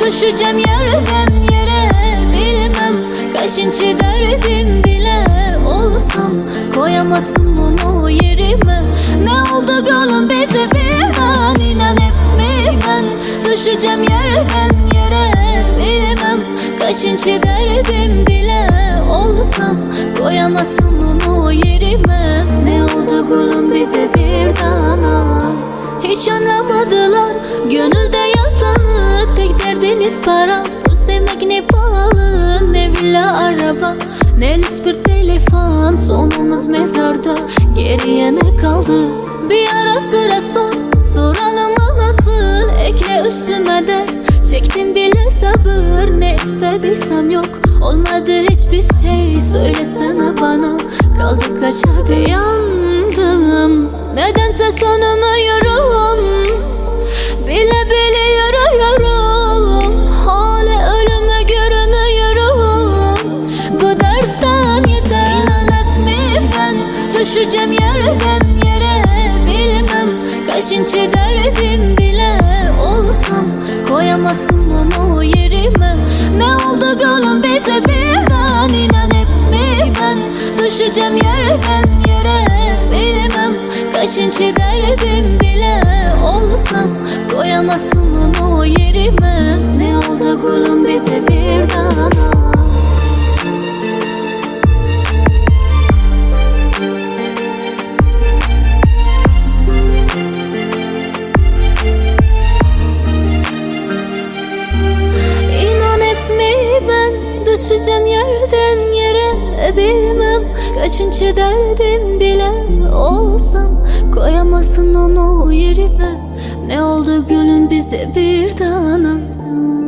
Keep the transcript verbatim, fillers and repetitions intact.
Düşeceğim yerden yere, bilmem kaçıncı derdim bile olsam, koyamazsın onu yerime. Ne oldu gülüm bize birden, inan hep mi ben? Düşeceğim yerden yere, bilmem kaçıncı derdim bile olsam, koyamazsın onu yerime. Ne oldu gülüm bize birden? Hiç anlamadılar gönülde yatanı, tek derdiniz para. Pul sevmek ne pahalı, ne villa araba, ne lüks bir telefon. Sonumuz mezarda, geriye ne kaldı? Bir ara sıra sor, soralım o nasıl? Ekle üstüme dert, çektim bile sabır. Ne istediysem yok, olmadı hiçbir şey. Söylesene bana, kaldı kaç hadi yandım. Nedense sonumuyorum, bile bile yürüyorum. Hala ölümü görmüyorum, bu dertten yeter. İnan etme ben, düşeceğim yerden yere, bilmem kaçıncı derdim bile olsam, koyamazsın onu yerime. Ne oldu gülüm bize birden, inan etme ben. Düşeceğim yerden yere, bilmem kaçıncı derdim bile olsam, koyamazsın onu yerime. Ne oldu gülüm bize birden? İnan hep mi ben, düşeceğim yerden yere, bilmem kaçıncı derdim bile olsam, koyamazsın onu yerime. Ne oldu gülüm bize birden?